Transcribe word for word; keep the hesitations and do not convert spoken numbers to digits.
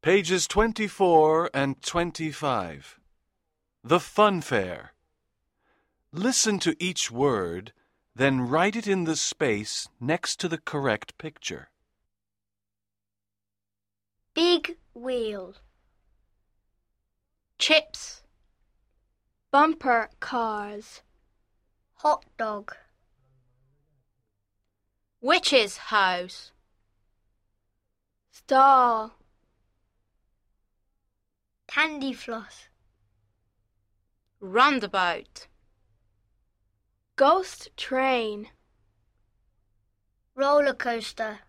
Pages twenty-four and twenty-five. The Fun Fair. Listen to each word, then write it in the space next to the correct picture. Big wheel. Chips. Bumper cars. Hot dog. Witch's house. Star. Candy floss. Roundabout. Ghost train. Roller coaster.